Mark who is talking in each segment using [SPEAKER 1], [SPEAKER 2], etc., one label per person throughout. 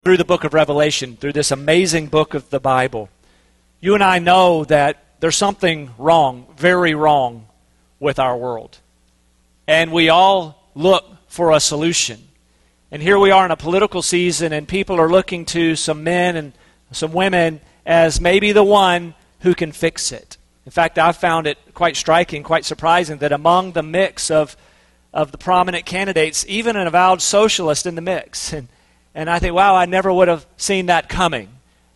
[SPEAKER 1] through the book of Revelation, through this amazing book of the Bible, you and I know that there's something wrong, very wrong, with our world. And we all look for a solution. And here we are in a political season, and people are looking to some men and some women as maybe the one who can fix it. In fact, I found it quite striking, quite surprising, that among the mix of the prominent candidates, even an avowed socialist in the mix. And I think, wow, I never would have seen that coming.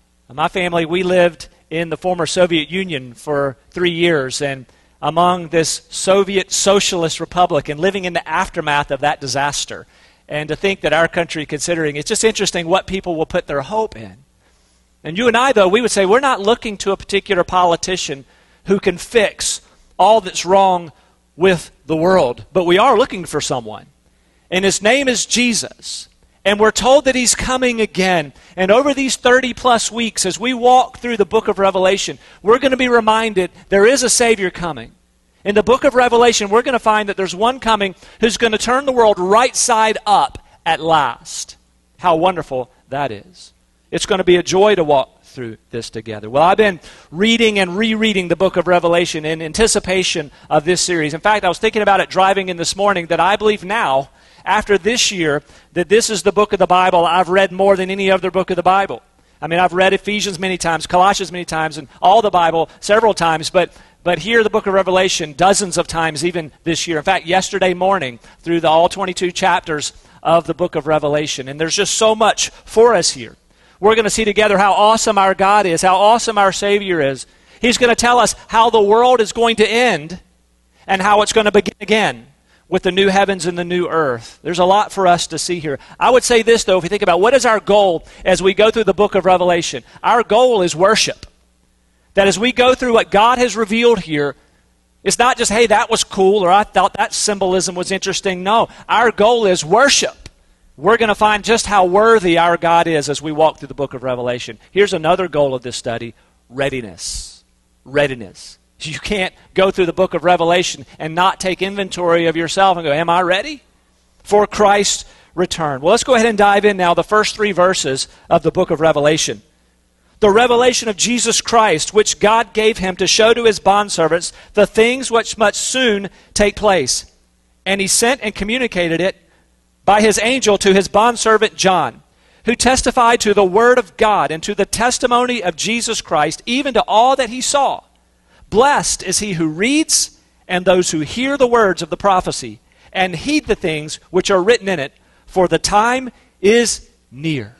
[SPEAKER 1] My family, we lived in the former Soviet Union for 3 years, and among this Soviet Socialist Republic, and living in the aftermath of that disaster. And to think that our country, considering, it's just interesting what people will put their hope in. And you and I, though, we would say we're not looking to a particular politician who can fix all that's wrong with the world, but we are looking for someone. And his name is Jesus. And we're told that he's coming again. And over these 30-plus weeks, as we walk through the book of Revelation, we're going to be reminded there is a Savior coming. In the book of Revelation, we're going to find that there's one coming who's going to turn the world right side up at last. How wonderful that is. It's going to be a joy to walk through this together. Well, I've been reading and rereading the book of Revelation in anticipation of this series. In fact, I was thinking about it driving in this morning that I believe now, after this year, that this is the book of the Bible I've read more than any other book of the Bible. I mean, I've read Ephesians many times, Colossians many times, and all the Bible several times, but here the book of Revelation dozens of times even this year. In fact, yesterday morning through all 22 chapters of the book of Revelation. And there's just so much for us here. We're going to see together how awesome our God is, how awesome our Savior is. He's going to tell us how the world is going to end and how it's going to begin again with the new heavens and the new earth. There's a lot for us to see here. I would say this, though, if you think about what is our goal as we go through the book of Revelation. Our goal is worship. That as we go through what God has revealed here, it's not just, hey, that was cool, or I thought that symbolism was interesting. No, our goal is worship. We're going to find just how worthy our God is as we walk through the book of Revelation. Here's another goal of this study: readiness. Readiness. You can't go through the book of Revelation and not take inventory of yourself and go, am I ready for Christ's return? Well, let's go ahead and dive in now, the first 3 verses of the book of Revelation. The revelation of Jesus Christ, which God gave him to show to his bondservants the things which must soon take place. And he sent and communicated it by his angel to his bondservant John, who testified to the word of God and to the testimony of Jesus Christ, even to all that he saw. Blessed is he who reads and those who hear the words of the prophecy and heed the things which are written in it, for the time is near.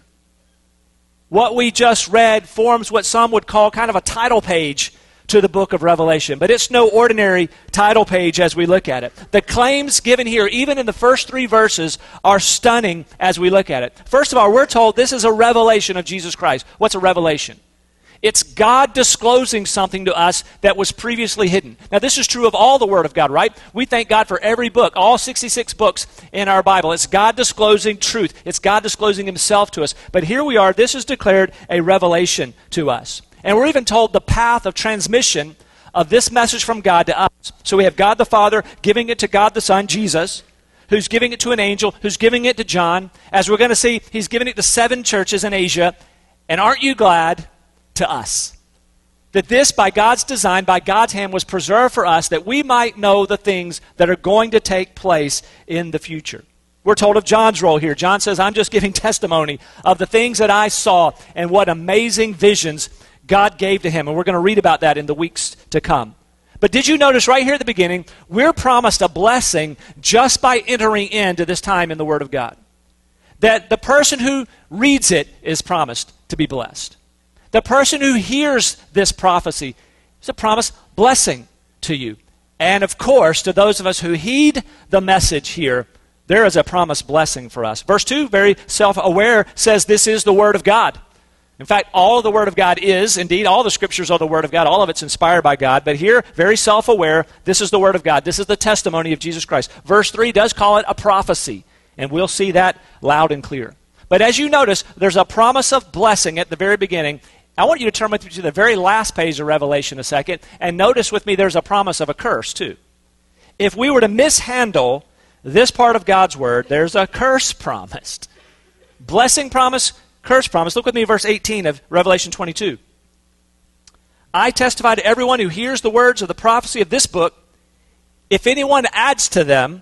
[SPEAKER 1] What we just read forms what some would call kind of a title page to the book of Revelation. But it's no ordinary title page as we look at it. The claims given here, even in the first 3 verses, are stunning as we look at it. First of all, we're told this is a revelation of Jesus Christ. What's a revelation? It's God disclosing something to us that was previously hidden. Now, this is true of all the Word of God, right? We thank God for every book, all 66 books in our Bible. It's God disclosing truth. It's God disclosing himself to us. But here we are. This is declared a revelation to us. And we're even told the path of transmission of this message from God to us. So we have God the Father giving it to God the Son, Jesus, who's giving it to an angel, who's giving it to John. As we're going to see, he's giving it to 7 churches in Asia. And aren't you glad? To us. That this, by God's design, by God's hand, was preserved for us, that we might know the things that are going to take place in the future. We're told of John's role here. John says, I'm just giving testimony of the things that I saw and what amazing visions God gave to him. And we're going to read about that in the weeks to come. But did you notice right here at the beginning, we're promised a blessing just by entering into this time in the Word of God. That the person who reads it is promised to be blessed. The person who hears this prophecy is a promised blessing to you. And of course, to those of us who heed the message here, there is a promised blessing for us. Verse 2, very self-aware, says this is the Word of God. In fact, all the Word of God is, indeed, all the Scriptures are the Word of God. All of it's inspired by God. But here, very self-aware, this is the Word of God. This is the testimony of Jesus Christ. Verse 3 does call it a prophecy. And we'll see that loud and clear. But as you notice, there's a promise of blessing at the very beginning. I want you to turn with me to the very last page of Revelation a second, and notice with me there's a promise of a curse too. If we were to mishandle this part of God's Word, there's a curse promised. Blessing promised, curse promise. Look with me at verse 18 of Revelation 22. I testify to everyone who hears the words of the prophecy of this book. If anyone adds to them,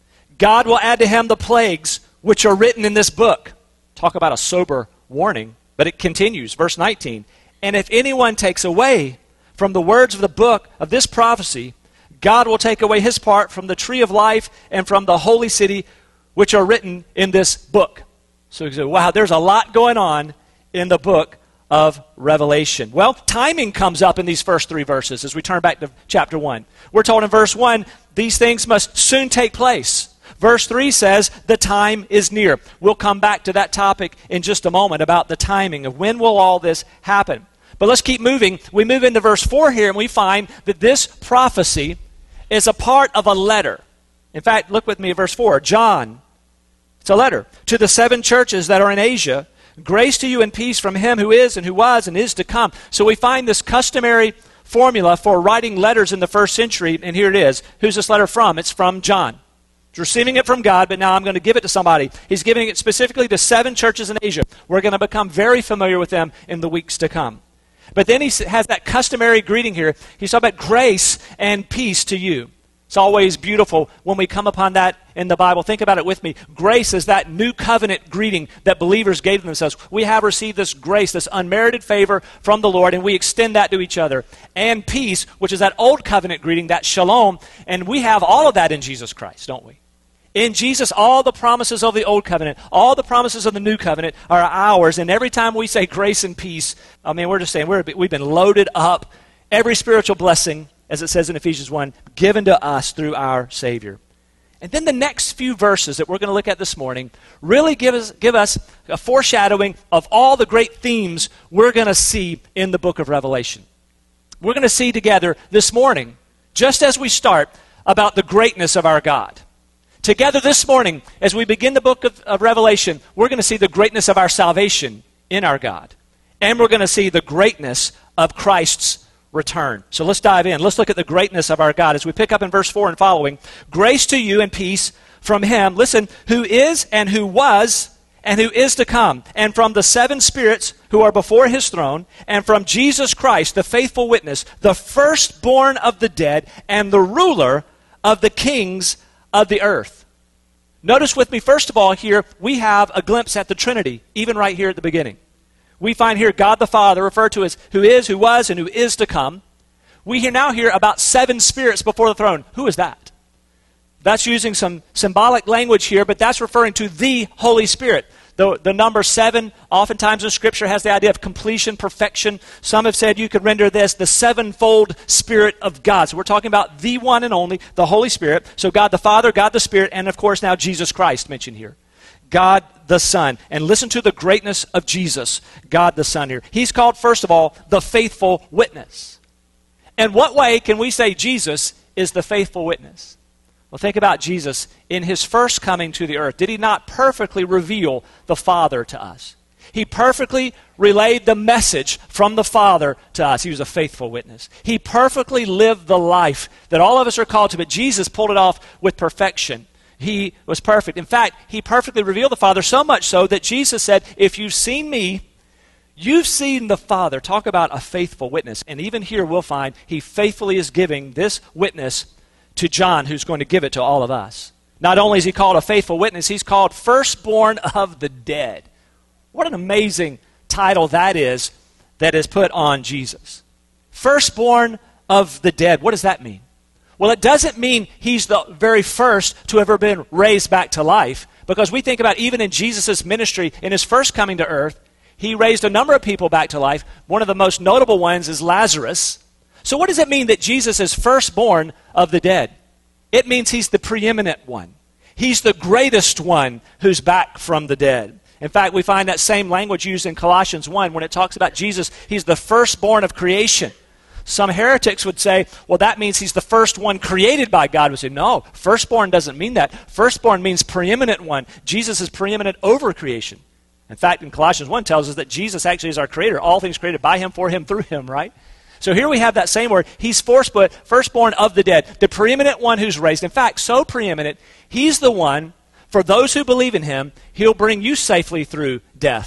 [SPEAKER 1] God will add to him the plagues which are written in this book. Talk about a sober warning. But it continues, verse 19. And if anyone takes away from the words of the book of this prophecy, God will take away his part from the tree of life and from the holy city which are written in this book. So you say, wow, there's a lot going on in the book of Revelation. Well, timing comes up in these first three verses as we turn back to chapter 1. We're told in verse 1, these things must soon take place. Verse 3 says, the time is near. We'll come back to that topic in just a moment about the timing of when will all this happen. But let's keep moving. We move into verse 4 here and we find that this prophecy is a part of a letter. In fact, look with me at verse 4. John, it's a letter to the 7 churches that are in Asia. Grace to you and peace from him who is and who was and is to come. So we find this customary formula for writing letters in the first century, and here it is. Who's this letter from? It's from John. He's receiving it from God, but now I'm going to give it to somebody. He's giving it specifically to 7 churches in Asia. We're going to become very familiar with them in the weeks to come. But then he has that customary greeting here. He's talking about grace and peace to you. It's always beautiful when we come upon that in the Bible. Think about it with me. Grace is that new covenant greeting that believers gave themselves. We have received this grace, this unmerited favor from the Lord, and we extend that to each other. And peace, which is that old covenant greeting, that shalom, and we have all of that in Jesus Christ, don't we? In Jesus, all the promises of the old covenant, all the promises of the new covenant are ours, and every time we say grace and peace, I mean, we're just saying we've been loaded up. Every spiritual blessing, as it says in Ephesians 1, given to us through our Savior. And then the next few verses that we're going to look at this morning really give us a foreshadowing of all the great themes we're going to see in the book of Revelation. We're going to see together this morning, just as we start, about the greatness of our God. Together this morning, as we begin the book of Revelation, we're going to see the greatness of our salvation in our God. And we're going to see the greatness of Christ's return. So let's dive in. Let's look at the greatness of our God as we pick up in verse 4 and following. Grace to you and peace from him, listen, who is and who was and who is to come, and from the 7 spirits who are before his throne, and from Jesus Christ, the faithful witness, the firstborn of the dead, and the ruler of the kings of the earth. Notice with me, first of all, here we have a glimpse at the Trinity, even right here at the beginning. We find here God the Father referred to as who is, who was, and who is to come. We now hear about 7 spirits before the throne. Who is that? That's using some symbolic language here, but that's referring to the Holy Spirit. The number 7 oftentimes in Scripture has the idea of completion, perfection. Some have said you could render this the 7-fold Spirit of God. So we're talking about the one and only, the Holy Spirit. So God the Father, God the Spirit, and of course now Jesus Christ mentioned here. God the Son. And listen to the greatness of Jesus, God the Son here. He's called, first of all, the faithful witness. And what way can we say Jesus is the faithful witness? Well, think about Jesus in his first coming to the earth. Did he not perfectly reveal the Father to us? He perfectly relayed the message from the Father to us. He was a faithful witness. He perfectly lived the life that all of us are called to, but Jesus pulled it off with perfection. He was perfect. In fact, he perfectly revealed the Father, so much so that Jesus said, if you've seen me, you've seen the Father. Talk about a faithful witness. And even here we'll find he faithfully is giving this witness to John, who's going to give it to all of us. Not only is he called a faithful witness, he's called firstborn of the dead. What an amazing title that is put on Jesus. Firstborn of the dead. What does that mean? Well, it doesn't mean he's the very first to ever been raised back to life, because we think about even in Jesus' ministry, in his first coming to earth, he raised a number of people back to life. One of the most notable ones is Lazarus. So what does it mean that Jesus is firstborn of the dead? It means he's the preeminent one. He's the greatest one who's back from the dead. In fact, we find that same language used in Colossians 1 when it talks about Jesus. He's the firstborn of creation. Some heretics would say, well, that means he's the first one created by God. We say, no, firstborn doesn't mean that. Firstborn means preeminent one. Jesus is preeminent over creation. In fact, in Colossians 1 tells us that Jesus actually is our creator. All things created by him, for him, through him, right? So here we have that same word. He's firstborn of the dead, the preeminent one who's raised. In fact, so preeminent, he's the one, for those who believe in him, he'll bring you safely through death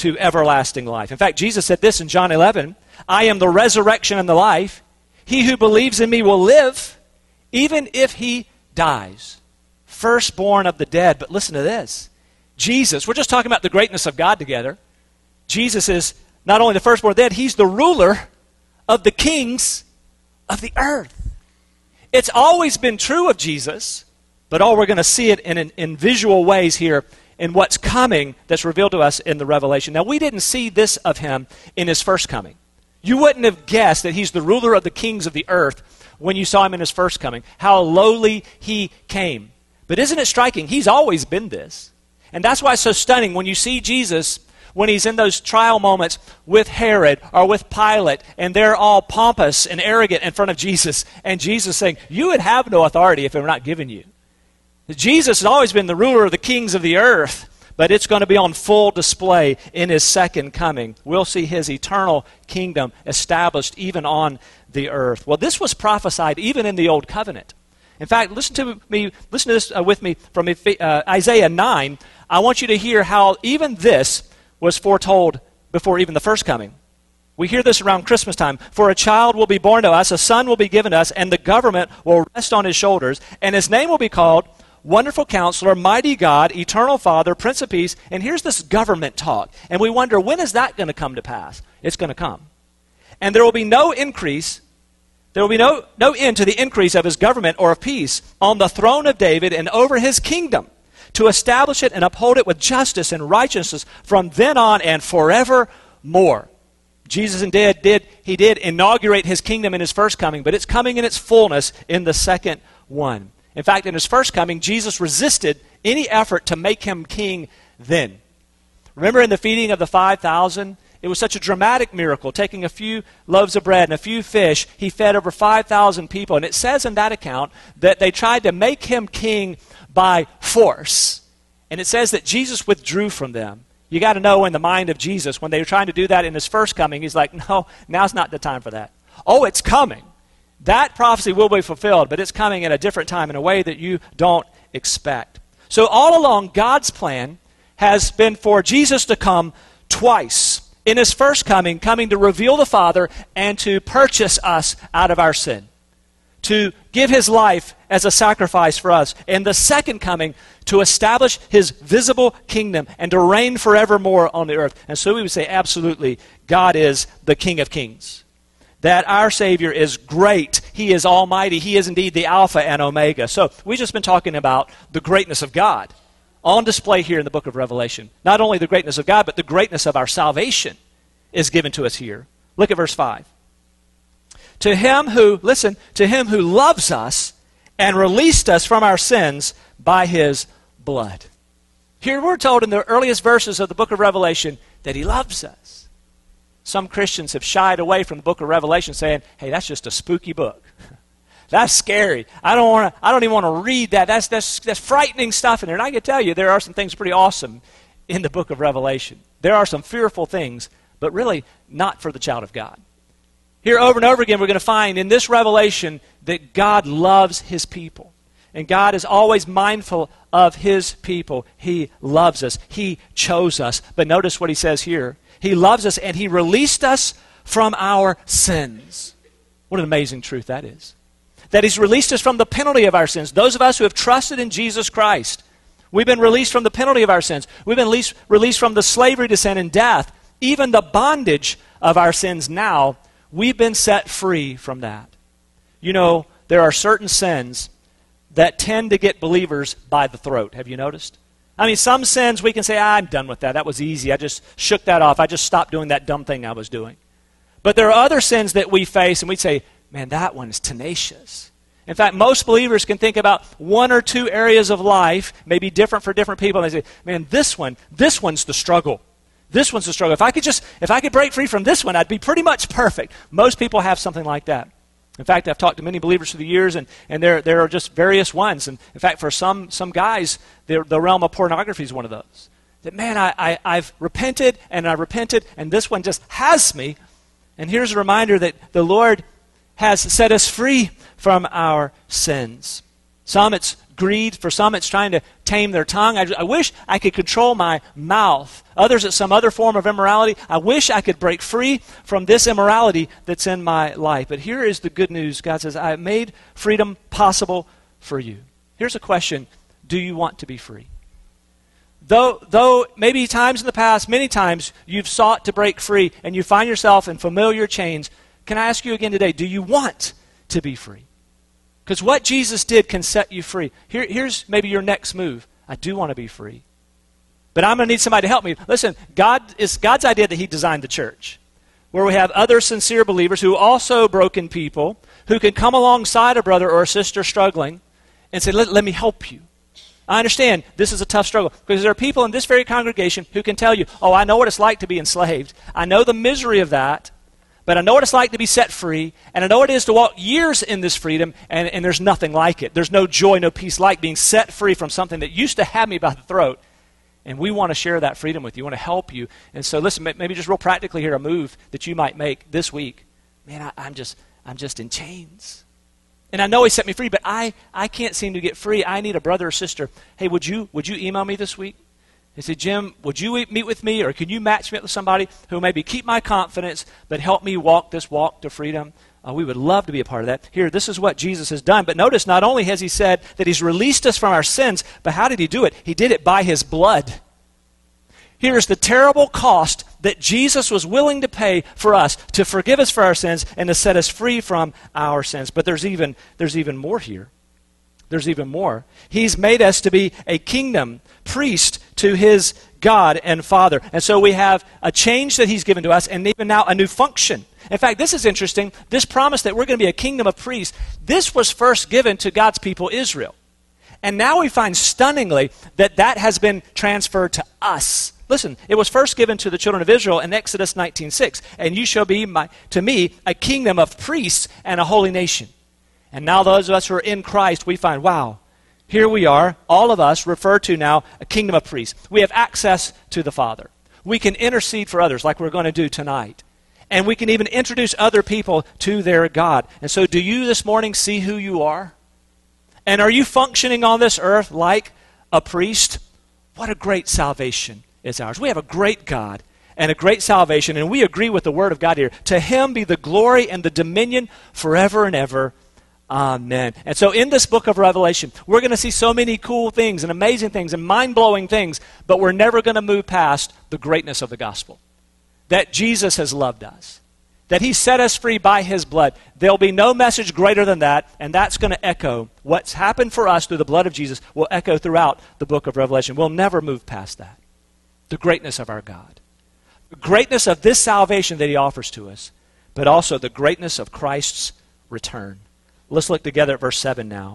[SPEAKER 1] to everlasting life. In fact, Jesus said this in John 11, I am the resurrection and the life. He who believes in me will live, even if he dies. Firstborn of the dead. But listen to this. Jesus, we're just talking about the greatness of God together. Jesus is not only the firstborn of the dead, he's the ruler of the kings of the earth. It's always been true of Jesus, but we're going to see it in visual ways here in what's coming that's revealed to us in the Revelation. Now, we didn't see this of him in his first coming. You wouldn't have guessed that he's the ruler of the kings of the earth when you saw him in his first coming, how lowly he came. But isn't it striking? He's always been this. And that's why it's so stunning when you see Jesus, when he's in those trial moments with Herod or with Pilate, and they're all pompous and arrogant in front of Jesus, and Jesus saying, you would have no authority if it were not given you. Jesus has always been the ruler of the kings of the earth, but it's going to be on full display in his second coming. We'll see his eternal kingdom established even on the earth. Well, this was prophesied even in the Old Covenant. In fact, listen to this with me from Isaiah 9. I want you to hear how even this was foretold before even the first coming. We hear this around Christmas time. For a child will be born to us, a son will be given us, and the government will rest on his shoulders, and his name will be called Wonderful Counselor, Mighty God, Eternal Father, Prince of Peace. And here's this government talk. And we wonder, when is that going to come to pass? It's going to come. And there will be no increase. There will be no end to the increase of his government or of peace on the throne of David and over his kingdom, to establish it and uphold it with justice and righteousness from then on and forevermore. Jesus did inaugurate his kingdom in his first coming, but it's coming in its fullness in the second one. In fact, in his first coming, Jesus resisted any effort to make him king then. Remember in the feeding of the 5,000? It was such a dramatic miracle. Taking a few loaves of bread and a few fish, he fed over 5,000 people. And it says in that account that they tried to make him king by force. And it says that Jesus withdrew from them. You got to know in the mind of Jesus, when they were trying to do that in his first coming, he's like, no, now's not the time for that. Oh, it's coming. That prophecy will be fulfilled, but it's coming at a different time in a way that you don't expect. So all along, God's plan has been for Jesus to come twice. In his first coming to reveal the Father and to purchase us out of our sin, to give his life as a sacrifice for us. In the second coming, to establish his visible kingdom and to reign forevermore on the earth. And so we would say, absolutely, God is the King of Kings. That our Savior is great. He is almighty. He is indeed the Alpha and Omega. So we've just been talking about the greatness of God on display here in the book of Revelation. Not only the greatness of God, but the greatness of our salvation is given to us here. Look at verse 5. To him who loves us and released us from our sins by his blood. Here we're told in the earliest verses of the book of Revelation that he loves us. Some Christians have shied away from the book of Revelation saying, hey, that's just a spooky book. That's scary. I don't even want to read that. That's frightening stuff in there. And I can tell you, there are some things pretty awesome in the book of Revelation. There are some fearful things, but really not for the child of God. Here over and over again, we're going to find in this revelation that God loves his people. And God is always mindful of his people. He loves us. He chose us. But notice what he says here. He loves us and he released us from our sins. What an amazing truth that is. That he's released us from the penalty of our sins. Those of us who have trusted in Jesus Christ, we've been released from the penalty of our sins. We've been released from the slavery to sin and death, even the bondage of our sins now. We've been set free from that. You know, there are certain sins that tend to get believers by the throat. Have you noticed? I mean, some sins we can say, I'm done with that. That was easy. I just shook that off. I just stopped doing that dumb thing I was doing. But there are other sins that we face and we'd say, man, that one is tenacious. In fact, most believers can think about one or two areas of life, maybe different for different people, and they say, man, this one's the struggle. This one's the struggle. If I could break free from this one, I'd be pretty much perfect. Most people have something like that. In fact, I've talked to many believers through the years, and there are just various ones. And in fact, for some guys, the realm of pornography is one of those. That, man, I've repented, and this one just has me. And here's a reminder that the Lord has set us free from our sins. Some, it's greed. For some, it's trying to tame their tongue. I wish I could control my mouth. Others, it's some other form of immorality. I wish I could break free from this immorality that's in my life. But here is the good news. God says, I have made freedom possible for you. Here's a question. Do you want to be free? Though maybe times in the past, many times, you've sought to break free and you find yourself in familiar chains, can I ask you again today, do you want to be free? Because what Jesus did can set you free. Here's maybe your next move. I do want to be free. But I'm going to need somebody to help me. Listen, it's God's idea that he designed the church, where we have other sincere believers who are also broken people, who can come alongside a brother or a sister struggling and say, let me help you. I understand this is a tough struggle because there are people in this very congregation who can tell you, oh, I know what it's like to be enslaved. I know the misery of that, but I know what it's like to be set free, and I know what it is to walk years in this freedom, and there's nothing like it. There's no joy, no peace like being set free from something that used to have me by the throat. And we want to share that freedom with you. We want to help you. And so listen, maybe just real practically here, a move that you might make this week. Man, I'm just in chains. And I know he set me free, but I can't seem to get free. I need a brother or sister. Hey, would you email me this week? He said, Jim, would you meet with me, or can you match me up with somebody who maybe keep my confidence, but help me walk this walk to freedom? We would love to be a part of that. Here, this is what Jesus has done. But notice, not only has he said that he's released us from our sins, but how did he do it? He did it by his blood. Here's the terrible cost that Jesus was willing to pay for us to forgive us for our sins and to set us free from our sins. But there's even more here. There's even more. He's made us to be a kingdom, priest to his God and Father. And so we have a change that he's given to us, and even now a new function. In fact, this is interesting. This promise that we're going to be a kingdom of priests, this was first given to God's people Israel. And now we find stunningly that has been transferred to us. Listen, it was first given to the children of Israel in Exodus 19:6. And you shall be to me a kingdom of priests and a holy nation. And now those of us who are in Christ, we find, wow, here we are, all of us referred to now a kingdom of priests. We have access to the Father. We can intercede for others like we're going to do tonight. And we can even introduce other people to their God. And so do you this morning see who you are? And are you functioning on this earth like a priest? What a great salvation is ours. We have a great God and a great salvation, and we agree with the Word of God here. To him be the glory and the dominion forever and ever. Amen. And so in this book of Revelation, we're going to see so many cool things and amazing things and mind-blowing things, but we're never going to move past the greatness of the gospel. That Jesus has loved us. That he set us free by his blood. There'll be no message greater than that, and that's going to echo. What's happened for us through the blood of Jesus will echo throughout the book of Revelation. We'll never move past that. The greatness of our God. The greatness of this salvation that he offers to us, but also the greatness of Christ's return. Let's look together at verse 7 now.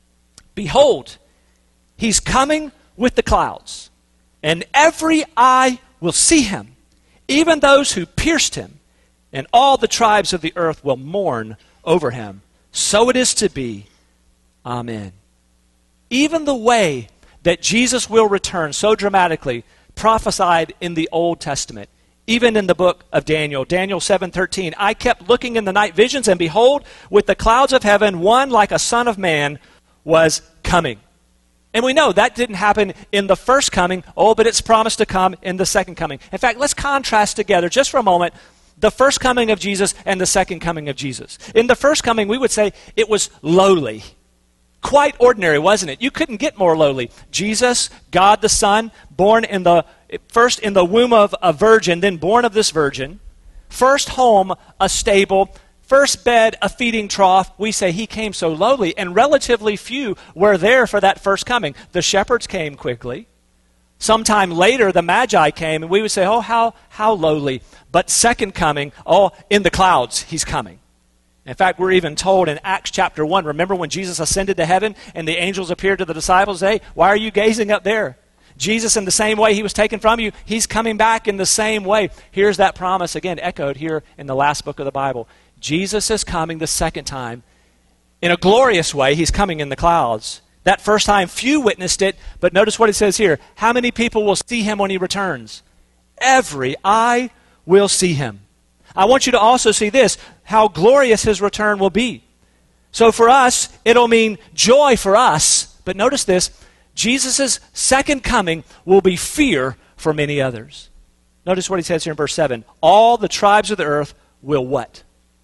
[SPEAKER 1] Behold, he's coming with the clouds, and every eye will see him, even those who pierced him, and all the tribes of the earth will mourn over him. So it is to be. Amen. Even the way that Jesus will return so dramatically, prophesied in the Old Testament, even in the book of Daniel. Daniel 7:13, I kept looking in the night visions, and behold, with the clouds of heaven, one like a son of man was coming. And we know that didn't happen in the first coming, but it's promised to come in the second coming. In fact, let's contrast together just for a moment the first coming of Jesus and the second coming of Jesus. In the first coming, we would say it was lowly. Quite ordinary, wasn't it? You couldn't get more lowly. Jesus, God the Son, born first in the womb of a virgin, then born of this virgin. First home, a stable. First bed, a feeding trough. We say he came so lowly, and relatively few were there for that first coming. The shepherds came quickly. Sometime later, the Magi came, and we would say, oh, how lowly. But second coming, in the clouds, he's coming. In fact, we're even told in Acts chapter 1, remember when Jesus ascended to heaven and the angels appeared to the disciples, hey, why are you gazing up there? Jesus, in the same way he was taken from you, he's coming back in the same way. Here's that promise again echoed here in the last book of the Bible. Jesus is coming the second time in a glorious way. He's coming in the clouds. That first time, few witnessed it, but notice what it says here. How many people will see him when he returns? Every eye will see him. I want you to also see this, how glorious his return will be. So for us, it'll mean joy for us, But notice this, Jesus' second coming will be fear for many others. Notice what he says here in verse 7. All the tribes of the earth will what?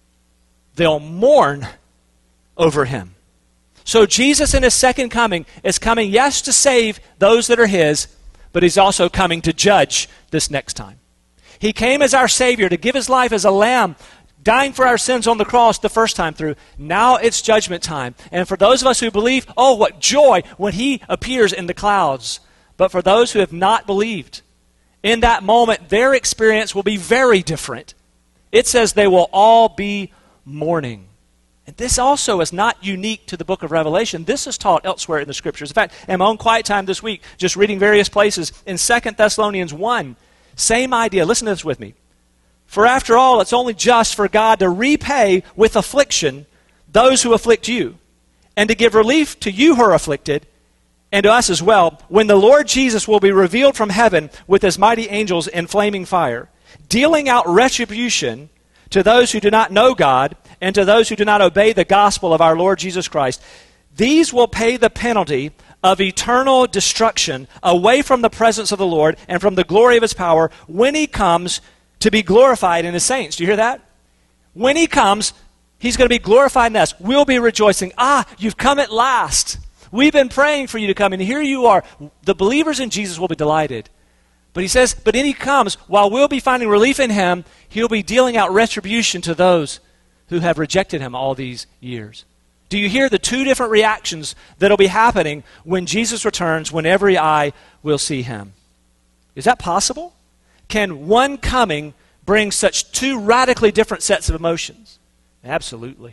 [SPEAKER 1] They'll mourn over him. So Jesus in his second coming is coming, yes, to save those that are his, but he's also coming to judge this next time. He came as our Savior to give his life as a lamb, dying for our sins on the cross the first time through. Now it's judgment time. And for those of us who believe, oh, what joy when he appears in the clouds. But for those who have not believed, in that moment, their experience will be very different. It says they will all be mourning. And this also is not unique to the book of Revelation. This is taught elsewhere in the Scriptures. In fact, in my own quiet time this week, just reading various places, in 2 Thessalonians 1, same idea. Listen to this with me. For after all, it's only just for God to repay with affliction those who afflict you, and to give relief to you who are afflicted, and to us as well, when the Lord Jesus will be revealed from heaven with his mighty angels in flaming fire, dealing out retribution to those who do not know God, and to those who do not obey the gospel of our Lord Jesus Christ. These will pay the penalty of eternal destruction away from the presence of the Lord and from the glory of his power when he comes to be glorified in his saints. Do you hear that? When he comes, he's going to be glorified in us. We'll be rejoicing. You've come at last. We've been praying for you to come, and here you are. The believers in Jesus will be delighted. But he says, but then he comes, while we'll be finding relief in him, he'll be dealing out retribution to those who have rejected him all these years. Do you hear the two different reactions that will be happening when Jesus returns, when every eye will see him? Is that possible? Can one coming bring such two radically different sets of emotions? Absolutely.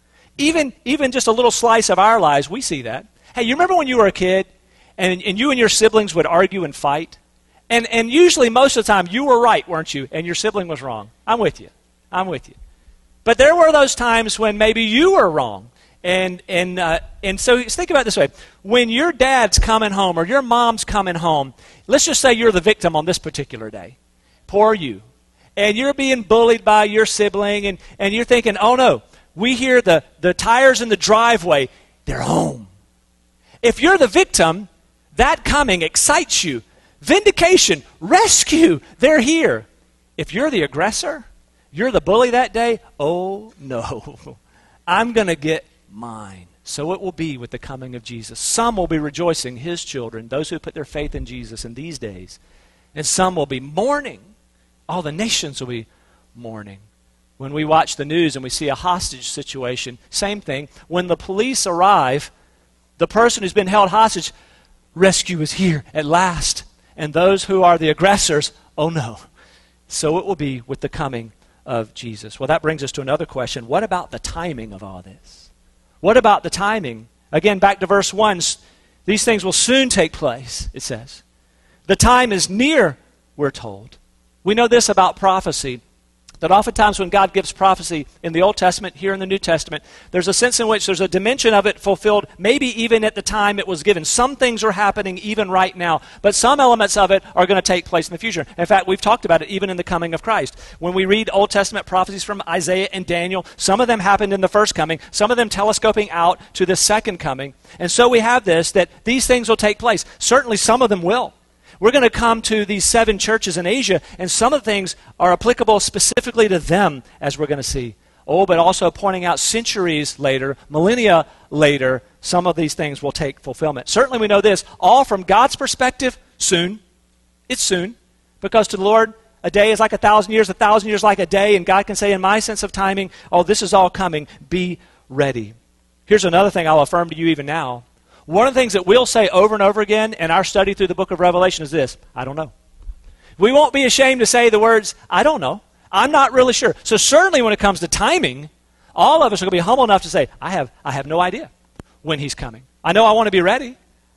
[SPEAKER 1] Even just a little slice of our lives, we see that. Hey, you remember when you were a kid and you and your siblings would argue and fight? And usually, most of the time, you were right, weren't you? And your sibling was wrong. I'm with you. But there were those times when maybe you were wrong. And so think about it this way. When your dad's coming home or your mom's coming home, let's just say you're the victim on this particular day. Poor you. And you're being bullied by your sibling, and you're thinking, oh no, we hear the tires in the driveway, they're home. If you're the victim, that coming excites you. Vindication, rescue, they're here. If you're the aggressor, you're the bully that day, oh no, I'm going to get mine. So it will be with the coming of Jesus. Some will be rejoicing, his children, those who put their faith in Jesus in these days. And some will be mourning. All the nations will be mourning. When we watch the news and we see a hostage situation, same thing. When the police arrive, the person who's been held hostage, rescue is here at last. And those who are the aggressors, oh no. So it will be with the coming of Jesus. Well, that brings us to another question. What about the timing of all this? What about the timing? Again, back to verse 1. These things will soon take place, it says. The time is near, we're told. We know this about prophecy, that oftentimes when God gives prophecy in the Old Testament, here in the New Testament, there's a sense in which there's a dimension of it fulfilled, maybe even at the time it was given. Some things are happening even right now, but some elements of it are going to take place in the future. In fact, we've talked about it even in the coming of Christ. When we read Old Testament prophecies from Isaiah and Daniel, some of them happened in the first coming, some of them telescoping out to the second coming. And so we have this, that these things will take place. Certainly some of them will. We're going to come to these 7 churches in Asia, and some of the things are applicable specifically to them, as we're going to see. Oh, but also pointing out centuries later, millennia later, some of these things will take fulfillment. Certainly we know this, all from God's perspective, soon. It's soon. Because to the Lord, a day is like 1,000 years, 1,000 years like a day, and God can say, in my sense of timing, oh, this is all coming. Be ready. Here's another thing I'll affirm to you even now. One of the things that we'll say over and over again in our study through the book of Revelation is this: I don't know. We won't be ashamed to say the words, I don't know. I'm not really sure. So certainly when it comes to timing, all of us are going to be humble enough to say, I have no idea when he's coming. I know I want to be ready.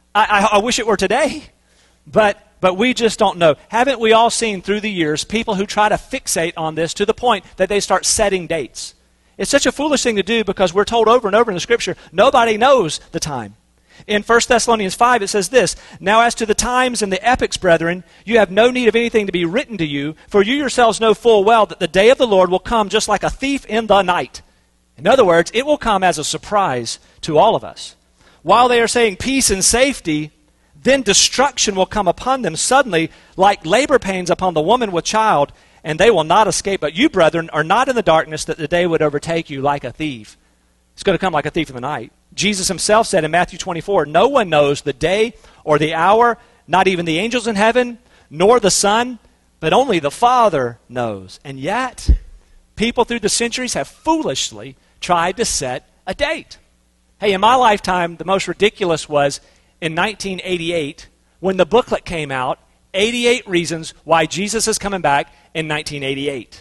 [SPEAKER 1] I wish it were today. But we just don't know. Haven't we all seen through the years people who try to fixate on this to the point that they start setting dates? It's such a foolish thing to do because we're told over and over in the Scripture, nobody knows the time. In 1 Thessalonians 5, it says this, now as to the times and the epochs, brethren, you have no need of anything to be written to you, for you yourselves know full well that the day of the Lord will come just like a thief in the night. In other words, it will come as a surprise to all of us. while they are saying peace and safety, then destruction will come upon them suddenly, like labor pains upon the woman with child, and they will not escape. But you, brethren, are not in the darkness, that the day would overtake you like a thief. It's going to come like a thief in the night. Jesus himself said in Matthew 24, no one knows the day or the hour, not even the angels in heaven, nor the Son, but only the Father knows. And yet, people through the centuries have foolishly tried to set a date. Hey, in my lifetime, the most ridiculous was in 1988 when the booklet came out, 88 Reasons Why Jesus is Coming Back in 1988.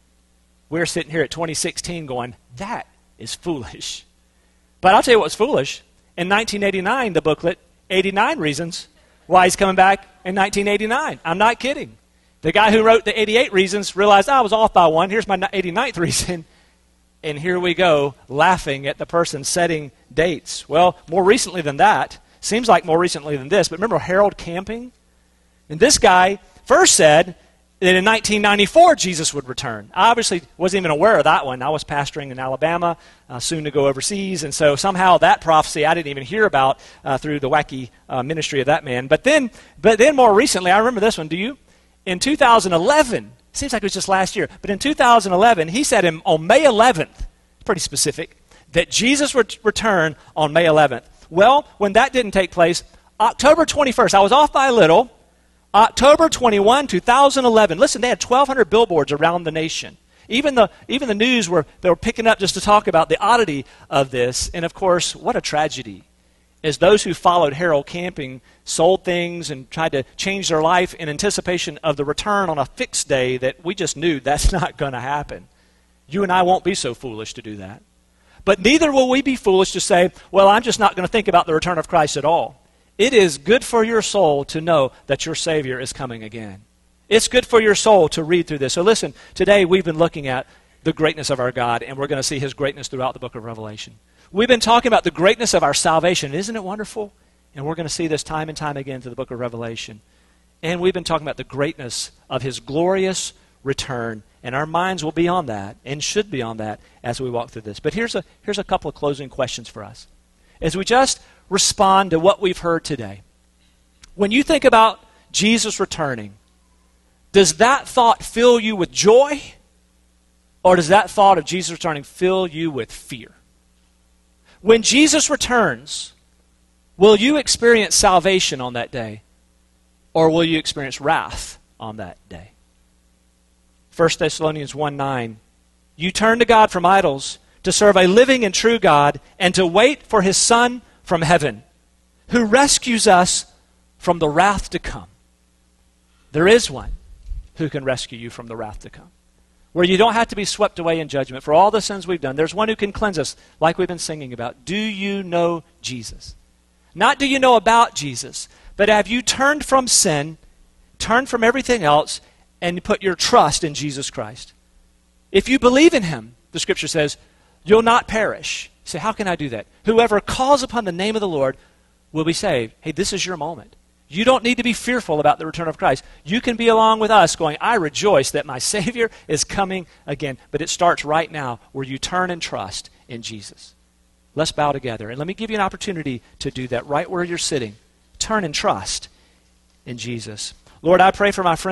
[SPEAKER 1] We're sitting here at 2016 going, that is foolish. But I'll tell you what's foolish. In 1989, the booklet, 89 Reasons Why He's Coming Back in 1989. I'm not kidding. The guy who wrote the 88 Reasons realized, I was off by one. Here's my 89th reason. And here we go, laughing at the person setting dates. Well, more recently than that, seems like more recently than this, but remember Harold Camping? And this guy first said that in 1994 Jesus would return. I obviously wasn't even aware of that one. I was pastoring in Alabama, soon to go overseas, and so somehow that prophecy I didn't even hear about through the wacky ministry of that man. But then more recently, I remember this one, do you? In 2011, seems like it was just last year, but in 2011, he said on May 11th, pretty specific, that Jesus would return on May 11th. Well, when that didn't take place, October 21st, I was off by a little, October 21, 2011. Listen, they had 1,200 billboards around the nation. Even the news they were picking up just to talk about the oddity of this. And of course, what a tragedy. As those who followed Harold Camping sold things and tried to change their life in anticipation of the return on a fixed day that we just knew that's not going to happen. You and I won't be so foolish to do that. But neither will we be foolish to say, well, I'm just not going to think about the return of Christ at all. It is good for your soul to know that your Savior is coming again. It's good for your soul to read through this. So listen, today we've been looking at the greatness of our God, and we're going to see His greatness throughout the book of Revelation. We've been talking about the greatness of our salvation. Isn't it wonderful? And we're going to see this time and time again through the book of Revelation. And we've been talking about the greatness of His glorious return. And our minds will be on that and should be on that as we walk through this. But here's a couple of closing questions for us. As we just respond to what we've heard today. When you think about Jesus returning, does that thought fill you with joy? Or does that thought of Jesus returning fill you with fear? When Jesus returns, will you experience salvation on that day? Or will you experience wrath on that day? 1 Thessalonians 1:9, you turn to God from idols to serve a living and true God and to wait for His Son from heaven, who rescues us from the wrath to come. There is one who can rescue you from the wrath to come, where you don't have to be swept away in judgment for all the sins we've done. There's one who can cleanse us, like we've been singing about. Do you know Jesus? Not do you know about Jesus, but have you turned from sin, turned from everything else, and put your trust in Jesus Christ? If you believe in Him, the Scripture says, you'll not perish. You say, how can I do that? Whoever calls upon the name of the Lord will be saved. Hey, this is your moment. You don't need to be fearful about the return of Christ. You can be along with us going, I rejoice that my Savior is coming again. But it starts right now where you turn and trust in Jesus. Let's bow together. And let me give you an opportunity to do that right where you're sitting. Turn and trust in Jesus. Lord, I pray for my friends.